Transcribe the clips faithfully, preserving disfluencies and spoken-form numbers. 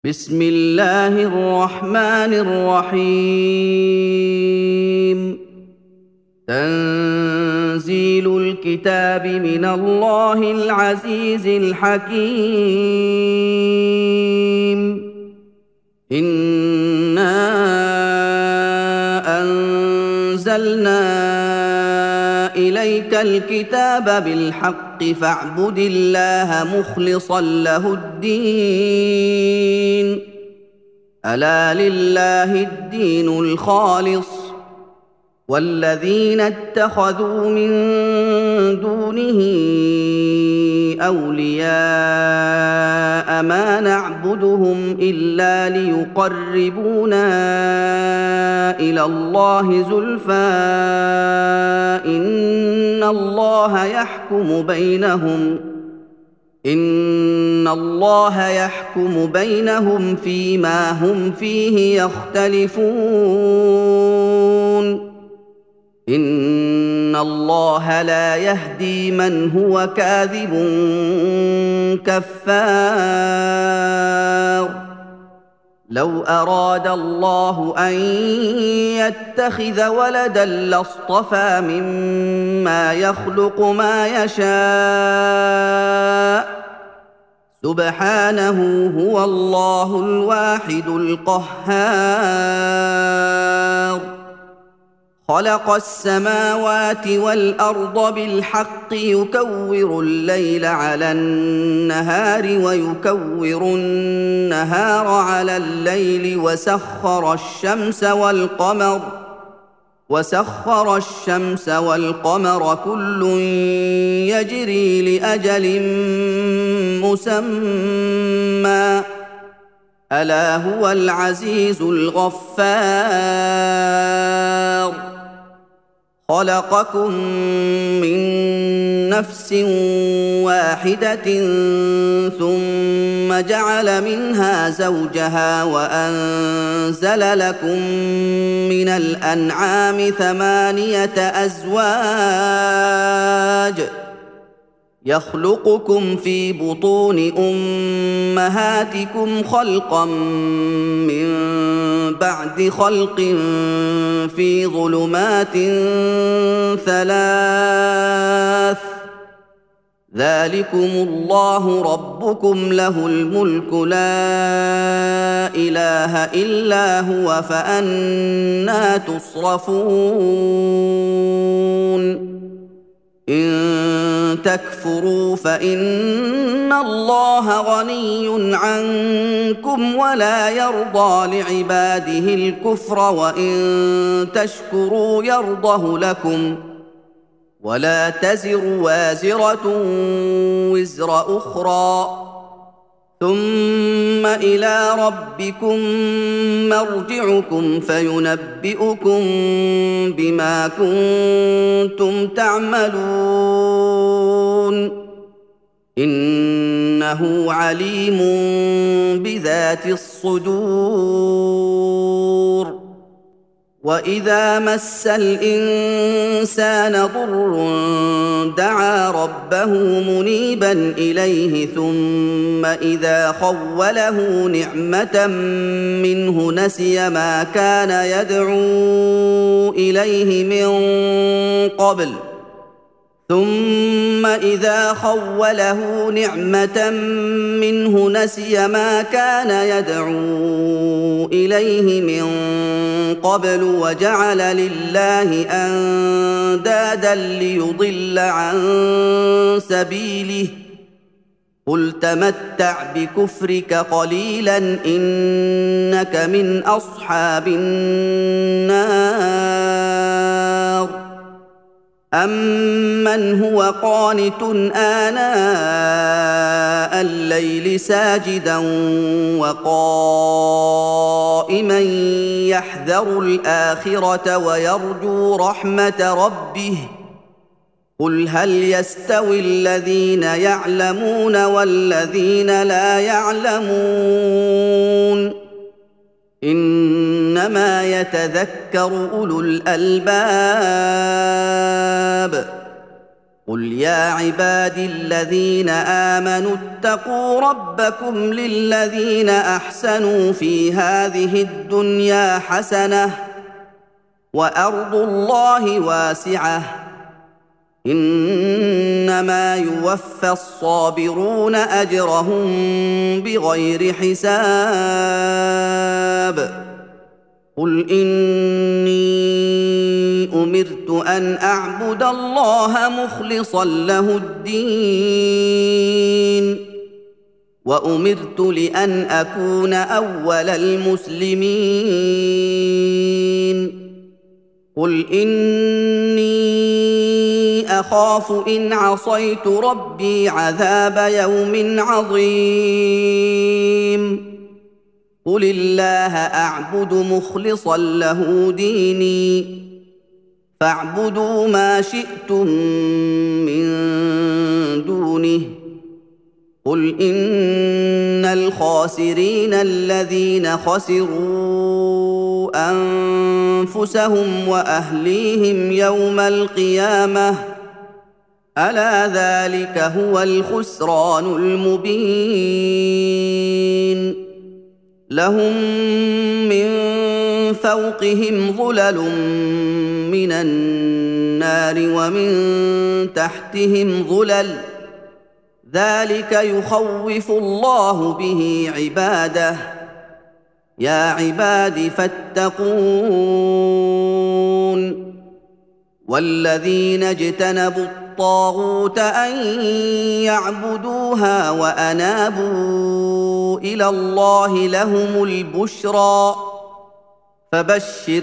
بسم الله الرحمن الرحيم تنزيل الكتاب من الله العزيز الحكيم إنا أنزلنا إليك الكتاب بالحق فاعبد الله مخلصا له الدين ألا لله الدين الخالص والذين اتخذوا من دونه أولياء ما نعبدهم إلا ليقربونا إلى الله زلفى إن الله يحكم بينهم إن الله يحكم بينهم فيما هم فيه يختلفون إن الله لا يهدي من هو كاذب كفار لو أراد الله أن يتخذ ولدا لاصطفى مما يخلق ما يشاء سبحانه هو الله الواحد القهار خلق السماوات والأرض بالحق يكور الليل على النهار ويكور النهار على الليل وسخر الشمس والقمر وسخر الشمس والقمر كل يجري لأجل مسمى ألا هو العزيز الغفار خلقكم من نفس واحدة ثم جعل منها زوجها وأنزل لكم من الأنعام ثمانية أزواج يخلقكم في بطون أمهاتكم خلقا من بعد خلق في ظلمات ثلاث ذلكم الله ربكم له الملك لا إله إلا هو فأنى تصرفون إن تكفروا فإن الله غني عنكم ولا يرضى لعباده الكفر وإن تشكروا يرضه لكم ولا تزر وازرة وزر أخرى ثم إلى ربكم مرجعكم فينبئكم بما كنتم تعملون إنه عليم بذات الصدور وإذا مس الإنسان ضر دعا ربه منيبا إليه ثم إذا خوله نعمة منه نسي ما كان يدعو إليه من قبل ثم إذا خوله نعمة منه نسي ما كان يدعو إليه من قبل وجعل لله أندادا ليضل عن سبيله قل تمتع بكفرك قليلا إنك من أصحاب النار أمن هو قانت آناء الليل ساجدا وقائما يحذر الآخرة ويرجو رحمة ربه قل هل يستوي الذين يعلمون والذين لا يعلمون إنما يتذكر أولو الألباب قل يا عبادي الذين آمنوا اتقوا ربكم للذين أحسنوا في هذه الدنيا حسنة وأرض الله واسعة إنما يوفى الصابرون أجرهم بغير حساب قل إني أمرت أن أعبد الله مخلصا له الدين وأمرت لأن أكون أول المسلمين قل إني أخاف إن عصيت ربي عذاب يوم عظيم قل الله أعبد مخلصا له ديني فاعبدوا ما شئتم من دونه قل إن الخاسرين الذين خسروا أنفسهم وأهليهم يوم القيامة ألا ذلك هو الخسران المبين لهم من فوقهم ظلل من النار ومن تحتهم ظلل ذلك يخوف الله به عباده يا عباد فاتقون والذين اجتنبوا الطاغوت أن يعبدوها وأنابوا إلى الله لهم البشرى فبشر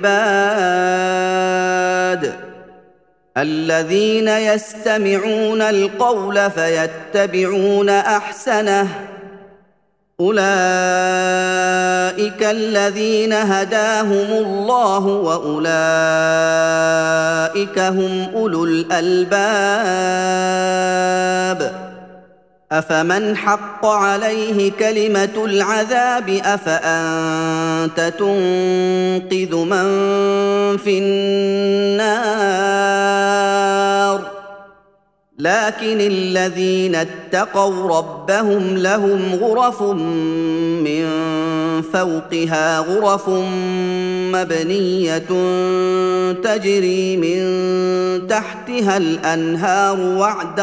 عباد الذين يستمعون القول فيتبعون أحسنه أولئك الذين هداهم الله وأولئك هم أولو الألباب أفمن حق عليه كلمة العذاب أفأنت تنقذ من في النار لكن الذين اتقوا ربهم لهم غرف من فوقها غرف مبنية تجري من تحتها الأنهار وعد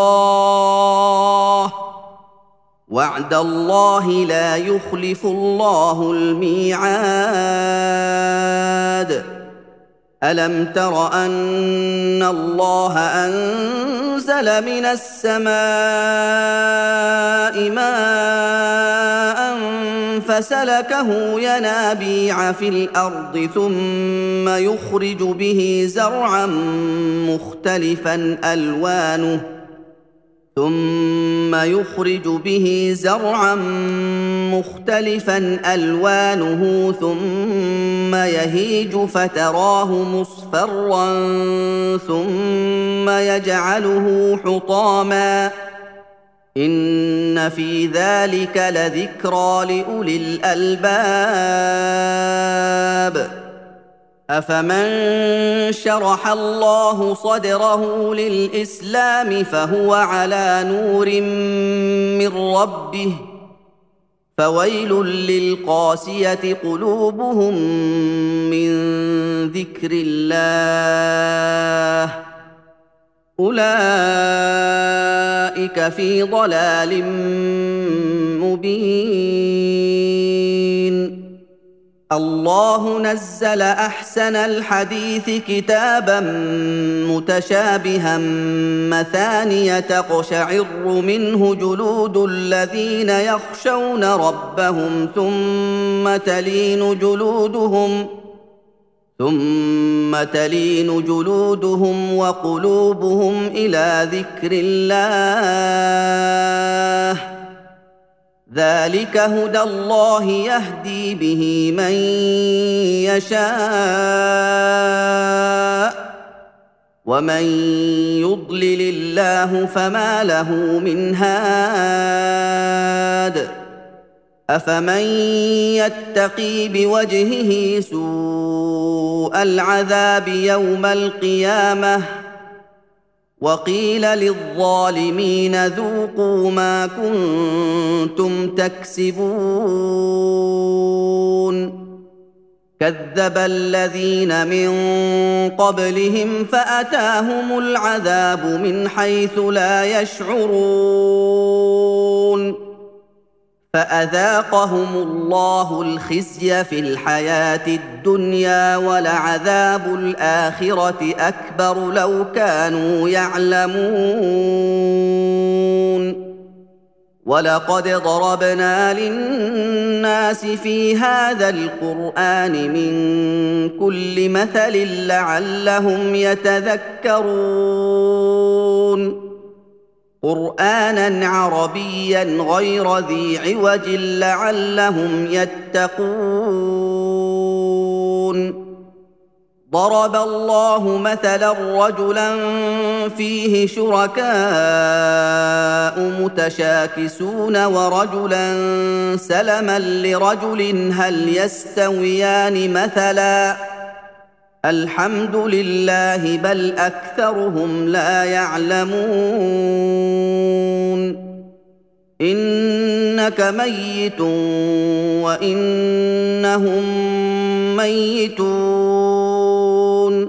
الله وعد الله لا يخلف الله الميعاد ألم تر أن الله أنزل من السماء ماء فسلكه ينابيع في الأرض ثم يخرج به زرعا مختلفا ألوانه ثم يخرج به زرعا مختلفا ألوانه ثم يهيج فتراه مصفرا ثم يجعله حطاما إن في ذلك لذكرى لأولي الألباب أفمن شرح الله صدره للإسلام فهو على نور من ربه فويل للقاسية قلوبهم من ذكر الله أولئك في ضلال مبين الله نزل أحسن الحديث كتابا متشابها مثانية تقشعر منه جلود الذين يخشون ربهم ثم تلين جلودهم ثم تلين جلودهم وقلوبهم إلى ذكر الله ذلك هدى الله يهدي به من يشاء ومن يضلل الله فما له من هاد أفمن يتقي بوجهه سوء العذاب يوم القيامة وقيل للظالمين ذوقوا ما كنتم تكسبون كذب الذين من قبلهم فأتاهم العذاب من حيث لا يشعرون فأذاقهم الله الخزي في الحياة الدنيا ولعذاب الآخرة أكبر لو كانوا يعلمون ولقد ضربنا للناس في هذا القرآن من كل مثل لعلهم يتذكرون قرآناً عربياً غير ذي عوج لعلهم يتقون ضرب الله مثلاً رجلاً فيه شركاء متشاكسون ورجلاً سلماً لرجل هل يستويان مثلاً الحمد لله بل أكثرهم لا يعلمون إنك ميت وإنهم ميتون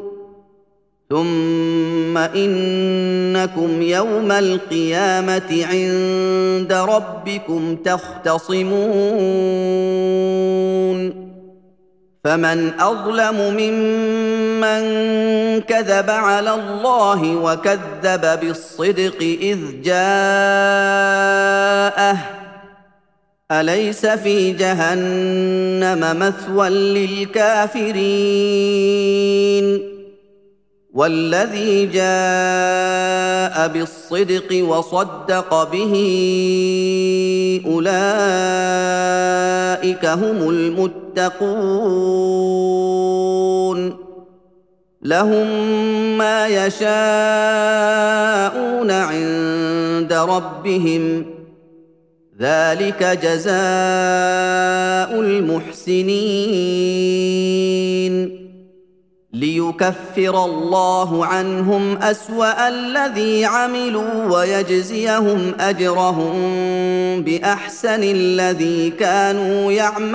ثم إنكم يوم القيامة عند ربكم تختصمون فمن أظلم ممن كذب على الله وكذب بالصدق إذ جاءه أليس في جهنم مثوى للكافرين والذي جاء بالصدق وصدق به أولئك هم المتقون لهم ما يشاءون عند ربهم ذلك جزاء المحسنين ليكفر الله عنهم أسوأ الذي عملوا ويجزيهم أجرهم بأحسن الذي كانوا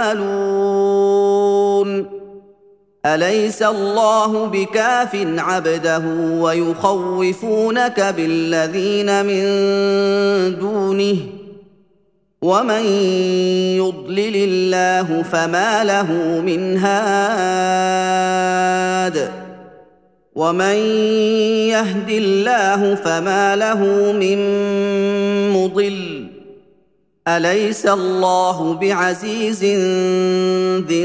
يعملون أليس الله بكاف عبده ويخوفونك بالذين من دونه ومن يضلل الله فما له من هاد ومن يهد الله فما له من مضل أليس الله بعزيز ذي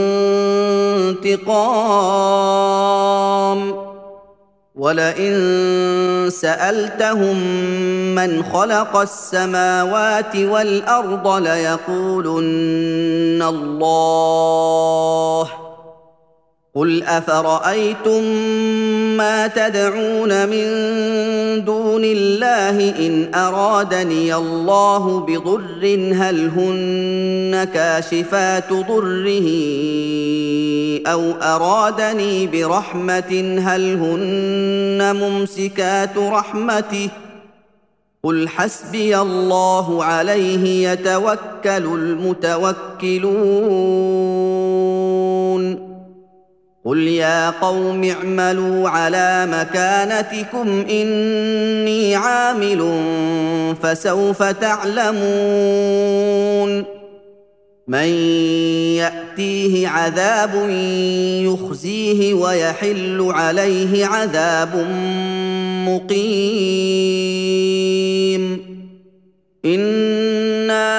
انتقام ولئن سألتهم من خلق السماوات والأرض ليقولن الله قل أفرأيتم ما تدعون من دون الله إن أرادني الله بضر هل هن كاشفات ضره أو أرادني برحمة هل هن ممسكات رحمته قل حسبي الله عليه يتوكل المتوكلون قل يا قوم اعملوا على مكانتكم إني عامل فسوف تعلمون من يأتيه عذاب يخزيه ويحل عليه عذاب مقيم إنا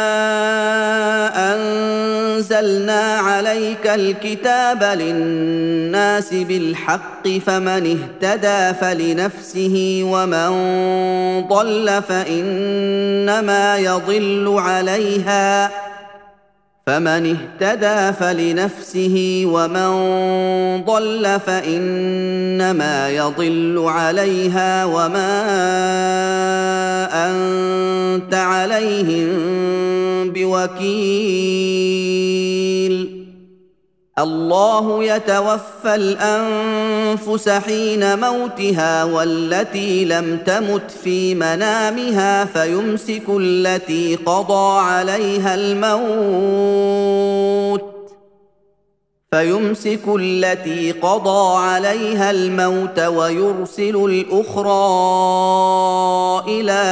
أنزلنا عليك الكتاب للناس بالحق فمن اهتدى فلنفسه ومن ضل فإنما يضل عليها فمن اهتدى فلنفسه ومن ضل فإنما يضل عليها وما أنت عليهم بوكيل الله يتوفى الأنفس حين موتها والتي لم تمت في منامها فيمسك التي قضى عليها الموت فيمسك التي قضى عليها الموت ويرسل الأخرى إلى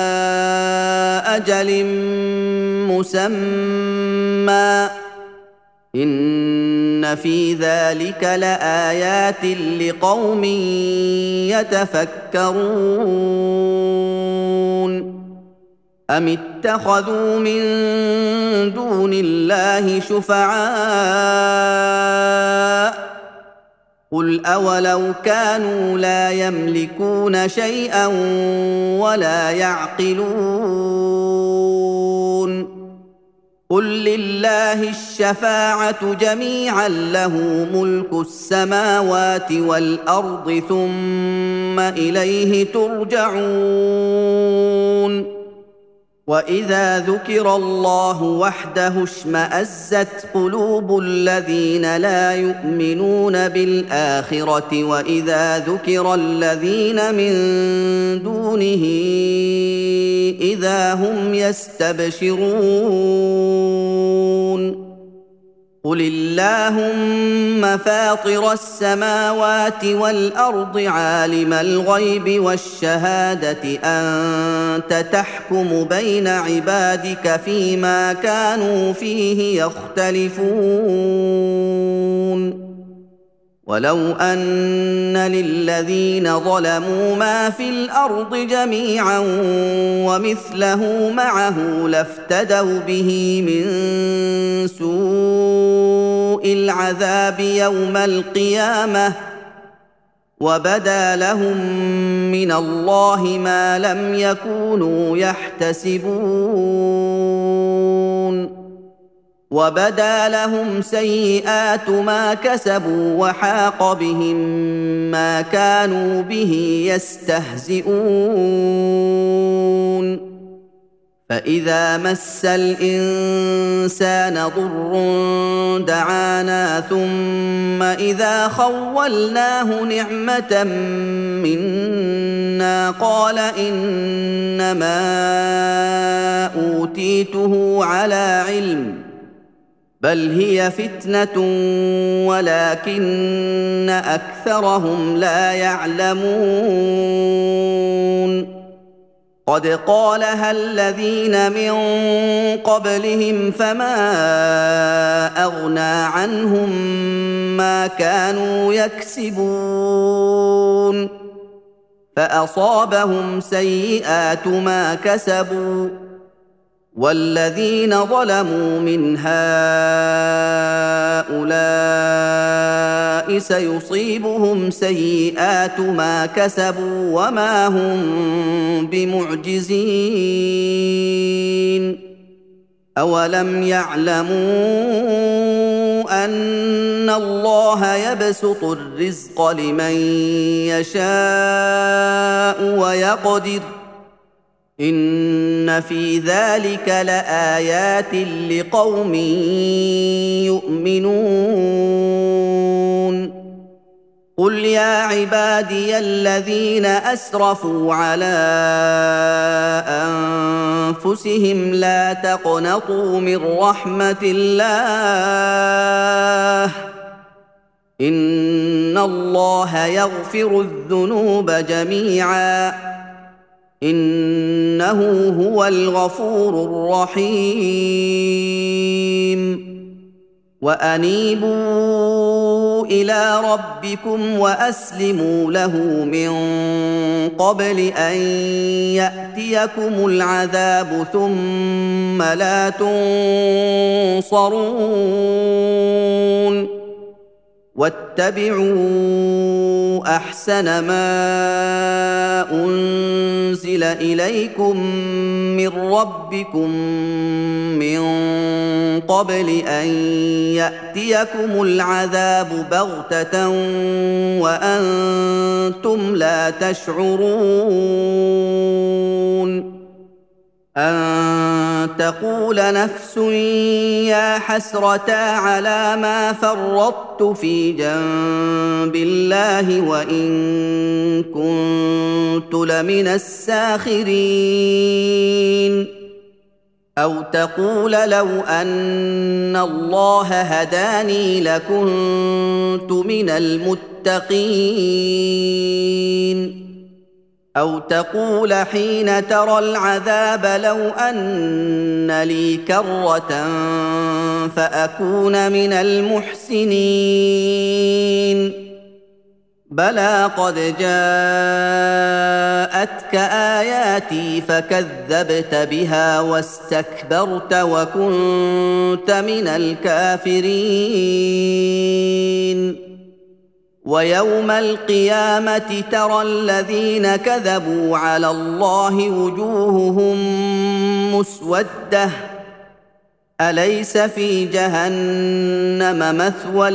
أجل مسمى إن في ذلك لآيات لقوم يتفكرون أم اتخذوا من دون الله شفعاء قل أولو كانوا لا يملكون شيئا ولا يعقلون قل لله الشفاعة جميعا له ملك السماوات والأرض ثم إليه ترجعون وإذا ذكر الله وحده اشمأزت قلوب الذين لا يؤمنون بالآخرة وإذا ذكر الذين من دونه إذا هم يستبشرون قل اللهم فاطر السماوات والأرض عالم الغيب والشهادة أنت تحكم بين عبادك فيما كانوا فيه يختلفون ولو أن للذين ظلموا ما في الأرض جميعا ومثله معه لافتدوا به من سوء العذاب يوم القيامة وبدا لهم من الله ما لم يكونوا يحتسبون وبدا لهم سيئات ما كسبوا وحاق بهم ما كانوا به يستهزئون فإذا مس الإنسان ضر دعانا ثم إذا خولناه نعمة منا قال إنما أوتيته على علم بل هي فتنة ولكن أكثرهم لا يعلمون قد قالها الذين من قبلهم فما أغنى عنهم ما كانوا يكسبون فأصابهم سيئات ما كسبوا والذين ظلموا من هؤلاء سيصيبهم سيئات ما كسبوا وما هم بمعجزين أولم يعلموا أن الله يبسط الرزق لمن يشاء ويقدر إن في ذلك لآيات لقوم يؤمنون قل يا عبادي الذين أسرفوا على أنفسهم لا تقنطوا من رحمة الله إن الله يغفر الذنوب جميعا إنه هو الغفور الرحيم وأنيبوا إلى ربكم وأسلموا له من قبل أن يأتيكم العذاب ثم لا تنصرون واتبعوا أحسن ما أنزل إليكم من ربكم من قبل أن يأتيكم العذاب بغتة وأنتم لا تشعرون أن تقول نفس يا حسرتا على ما فرطت في جنب الله وإن كنت لمن الساخرين أو تقول لو أن الله هداني لكنت من المتقين أو تقول حين ترى العذاب لو أن لي كرة فأكون من المحسنين بلى قد جاءتك آياتي فكذبت بها واستكبرت وكنت من الكافرين ويوم القيامة ترى الذين كذبوا على الله وجوههم مسودة أليس في جهنم مثوى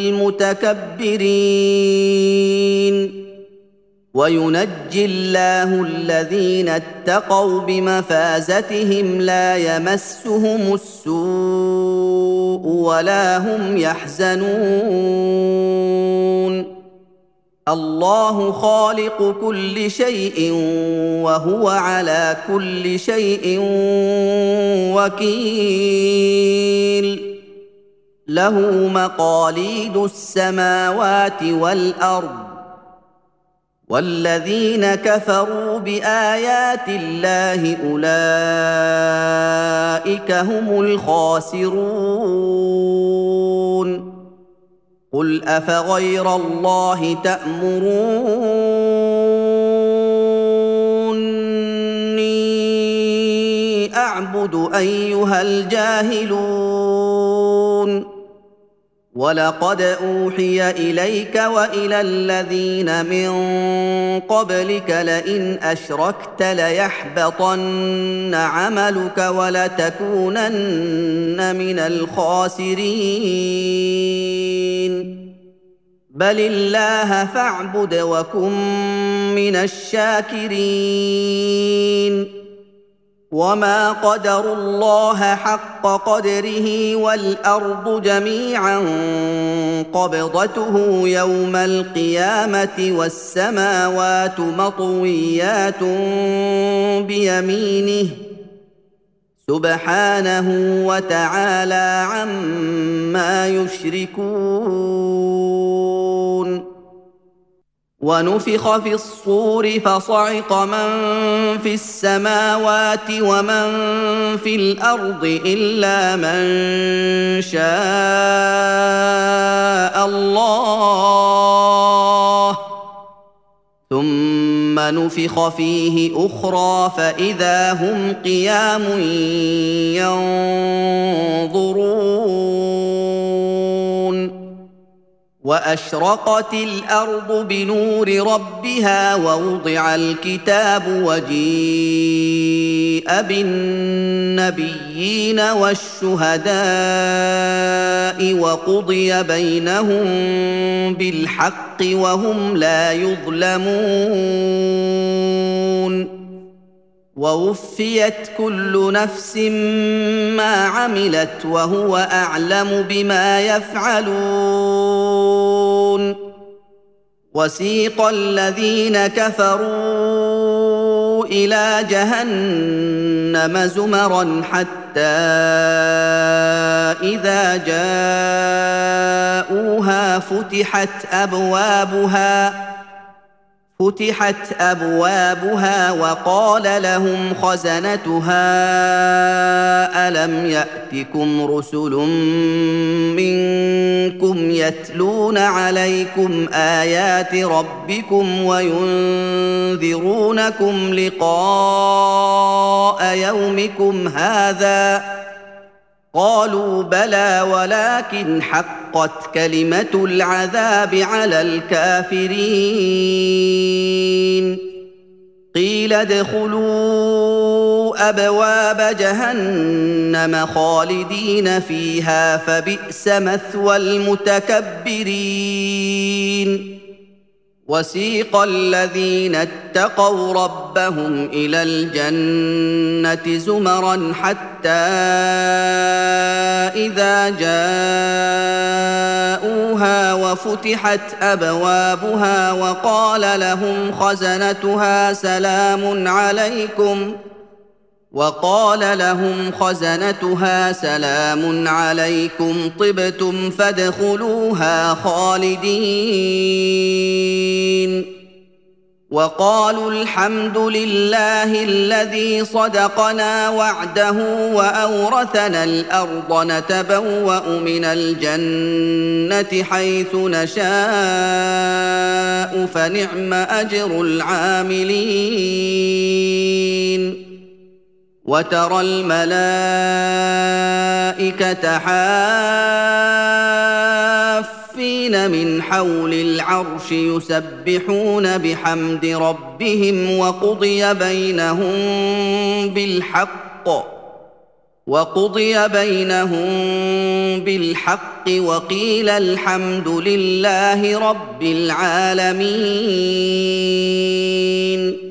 للمتكبرين وينجي الله الذين اتقوا بمفازتهم لا يمسهم السوء ولا هم يحزنون الله خالق كل شيء وهو على كل شيء وكيل له مقاليد السماوات والأرض والذين كفروا بآيات الله أولئك هم الخاسرون قل أفغير الله تأمروني أعبد أيها الجاهلون ولقد أوحي إليك وإلى الذين من قبلك لئن أشركت ليحبطن عملك ولتكونن من الخاسرين بل الله فاعبد وكن من الشاكرين وما قدروا الله حق قدره والأرض جميعا قبضته يوم القيامة والسماوات مطويات بيمينه سبحانه وتعالى عما يشركون ونفخ في الصور فصعق من في السماوات ومن في الأرض إلا من شاء الله ثم نفخ فيه أخرى فإذا هم قيام ينظرون وأشرقت الأرض بنور ربها ووضع الكتاب وجيء بالنبيين والشهداء وقضي بينهم بالحق وهم لا يظلمون ووفيت كل نفس ما عملت وهو أعلم بما يفعلون وسيق الذين كفروا إلى جهنم زمرا حتى إذا جاءوها فتحت أبوابها فتحت أبوابها وقال لهم خزنتها ألم يأتكم رسل منكم يتلون عليكم آيات ربكم وينذرونكم لقاء يومكم هذا قالوا بلى ولكن حقت كلمة العذاب على الكافرين قيل ادخلوا أبواب جهنم خالدين فيها فبئس مثوى المتكبرين وسيق الذين اتقوا ربهم إلى الجنة زمرا حتى إذا جاءوها وفتحت أبوابها وقال لهم خزنتها سلام عليكم وقال لهم خزنتها سلام عليكم طبتم فادخلوها خالدين وقالوا الحمد لله الذي صدقنا وعده وأورثنا الأرض نتبوأ من الجنة حيث نشاء فنعم أجر العاملين وترى الملائكة حافين من حول العرش يسبحون بحمد ربهم وقضي بينهم بالحق وقضي بينهم بالحق وقيل الحمد لله رب العالمين